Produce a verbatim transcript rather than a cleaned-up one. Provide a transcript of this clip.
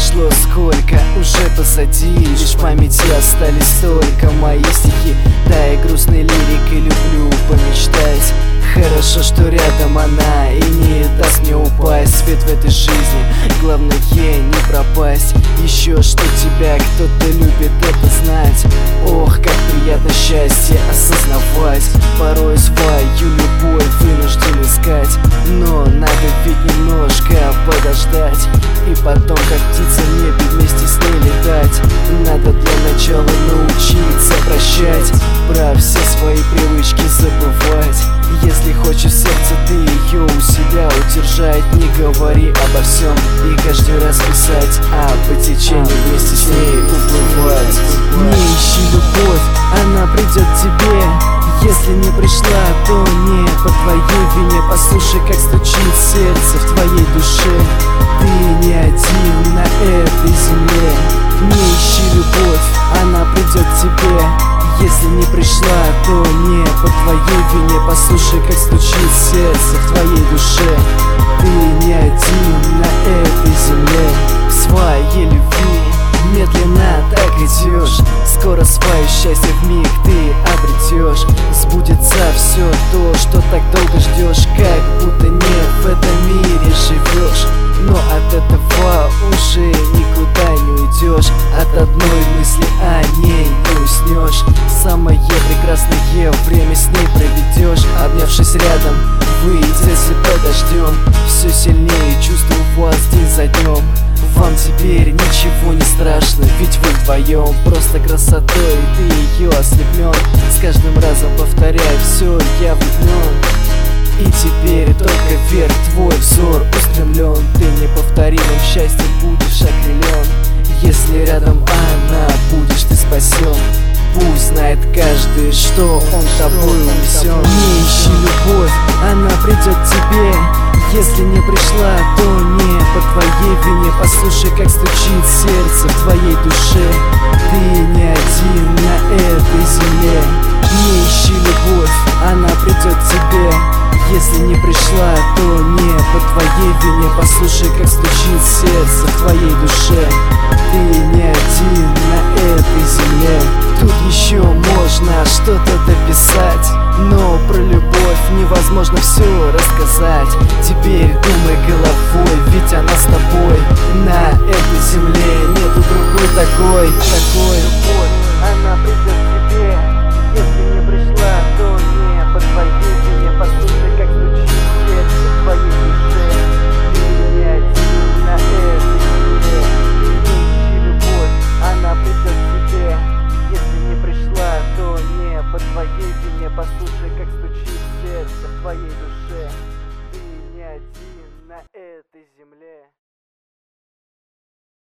прошло сколько, уже позади. Лишь в памяти остались только мои стихи. Да, и грустной лирикой люблю помечтать. Хорошо, что рядом она и не даст мне упасть. Свет в этой жизни, главное не пропасть. Еще что тебя кто-то любит, это знать. Ох, как приятно счастье осознавать. Порой свою любовь вынужден искать, но надо ведь немножко подождать. И потом, как птица в небе, вместе с ней летать. Надо для начала научиться прощать, про все свои привычки забывать. Если хочешь в сердце ты ее у себя удержать, не говори обо всем и каждый раз писать, а по течению вместе с ней уплывать. Не ищи любовь, она придет к тебе. Если не пришла, то не по твоей вине. Послушай, как стучит сердце в твоей душе. Ты не один на этой земле. Не ищи любовь, она придет к тебе. Если не пришла, то не по твоей вине. Послушай, как стучит сердце в твоей душе. Ты не один на этой земле. В своей любви медленно так идешь. Скоро свое счастье вмиг ты обретешь. Сбудется все то, что так долго ждешь. Как будто не в этом мире живешь, но от этого уже никуда не уйдешь. От одной мысли о ней не уснешь. Самое прекрасное время с ней проведешь, обнявшись рядом, выйдете под дождем. Все сильнее чувства у вас день за днем. Вам теперь ничего не страшно, ведь вы вдвоем. Просто красотой ты ее ослеплен. С каждым разом повторяй, все, я влюблен. И теперь только вверх твой взор устремлен. Ты неповторимым счастьем будешь окрылен. Если рядом она, будешь ты спасен. Пусть знает каждый, что он тобой унесен. Не ищи любовь, она придет к тебе. Если не пришла, то не по твоей вине. Послушай, как стучит сердце в твоей душе. Ты не один на этой земле. Не ищи любовь, она придет к тебе. Если не пришла, то не по твоей вине. Послушай, как стучит сердце в твоей душе. Ты не один на этой земле. Тут еще можно что-то дописать, но про любовь невозможно все рассказать. Теперь думай головой, ведь она с тобой. На этой земле нету другой такой. Такой любовь, она придет к тебе. Если не пришла, то не по твоей вине. Послушай, как стучит сердце в твоей душе. Ты не один на этой земле. Не ищи любовь, она придет к тебе. Если не пришла, то не по твоей вине. Послушай, как стучит сердце в твоей душе. Ты не один на этой земле.